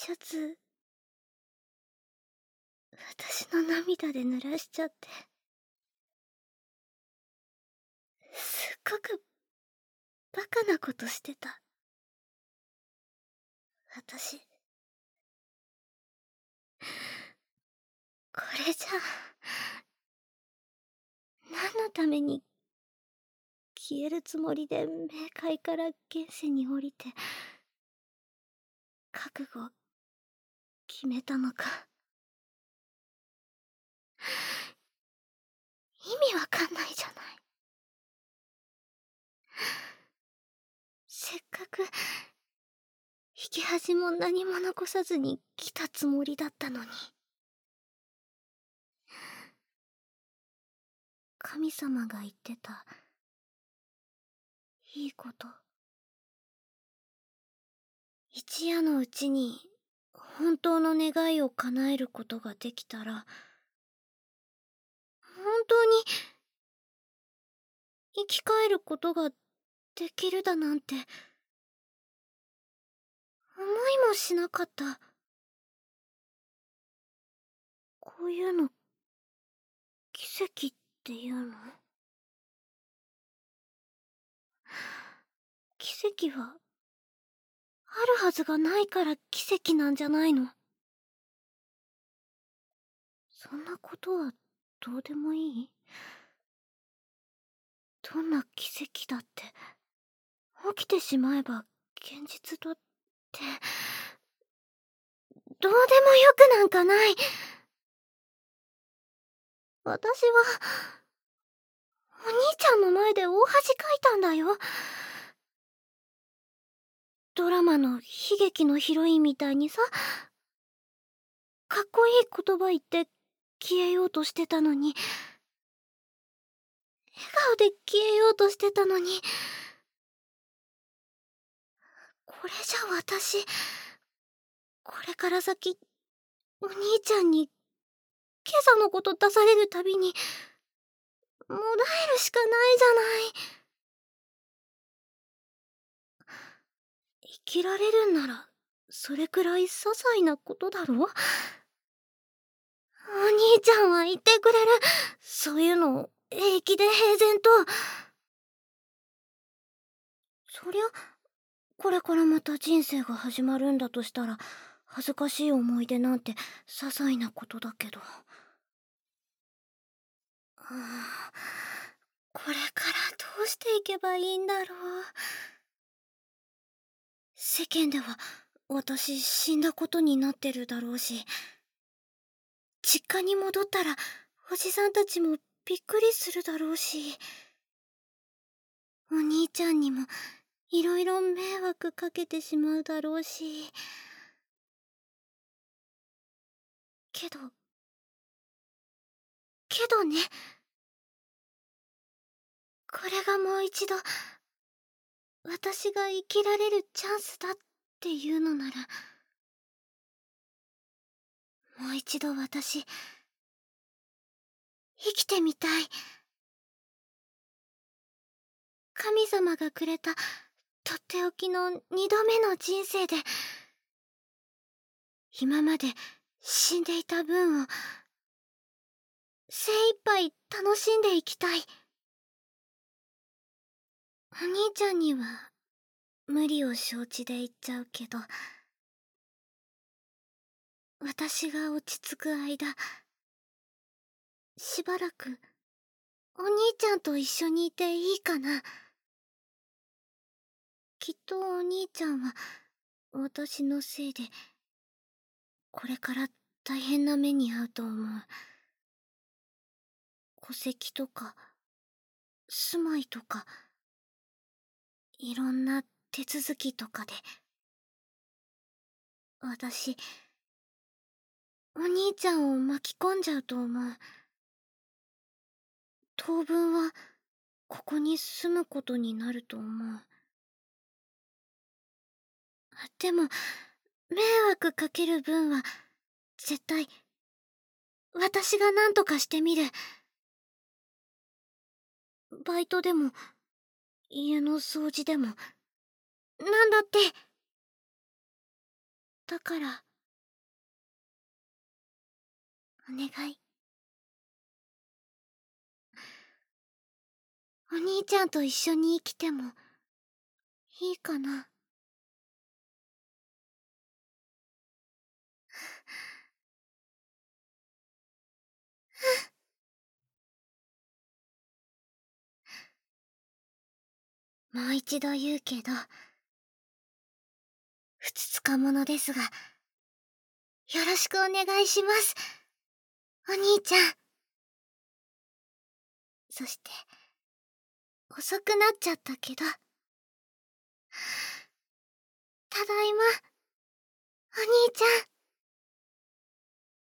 シャツ、私の涙で濡らしちゃって。すっごくバカなことしてた。私、これじゃ、何のために消えるつもりで冥界から現世に降りて、覚悟を決めたのか。意味わかんないじゃない。せっかく、引き恥も何も残さずに来たつもりだったのに。神様が言ってた、いいこと。一夜のうちに、本当の願いを叶えることができたら、本当に、生き返ることができるだなんて、思いもしなかった。こういうの、奇跡っていうの？奇跡は、あるはずがないから奇跡なんじゃないの？そんなことはどうでもいい？どんな奇跡だって、起きてしまえば現実だって、どうでもよくなんかない。私は、お兄ちゃんの前で大恥かいたんだよ。ドラマの悲劇のヒロインみたいにさ、かっこいい言葉言って消えようとしてたのに、笑顔で消えようとしてたのに、これじゃ私、これから先、お兄ちゃんに今朝のこと出されるたびに、もだえるしかないじゃない。生きられるんなら、それくらい些細なことだろ？お兄ちゃんは言ってくれる。そういうのを平気で平然と。そりゃ、これからまた人生が始まるんだとしたら、恥ずかしい思い出なんて些細なことだけど。これからどうしていけばいいんだろう。世間では私死んだことになってるだろうし、実家に戻ったらおじさんたちもびっくりするだろうし、お兄ちゃんにもいろいろ迷惑かけてしまうだろうし。けど、けどね、これがもう一度私が生きられるチャンスだっていうのなら、もう一度私、生きてみたい。神様がくれたとっておきの二度目の人生で、今まで死んでいた分を精一杯楽しんでいきたい。お兄ちゃんには無理を承知で言っちゃうけど、私が落ち着く間、しばらくお兄ちゃんと一緒にいていいかな。きっとお兄ちゃんは私のせいでこれから大変な目に遭うと思う。戸籍とか住まいとか、いろんな手続きとかで。私、お兄ちゃんを巻き込んじゃうと思う。当分はここに住むことになると思う。でも、迷惑かける分は絶対私が何とかしてみる。バイトでも家の掃除でもなんだって。だからお願い。お兄ちゃんと一緒に生きてもいいかな。もう一度言うけど、ふつつか者ですが、よろしくお願いします。お兄ちゃん。そして、遅くなっちゃったけど、ただいま、お兄ちゃん。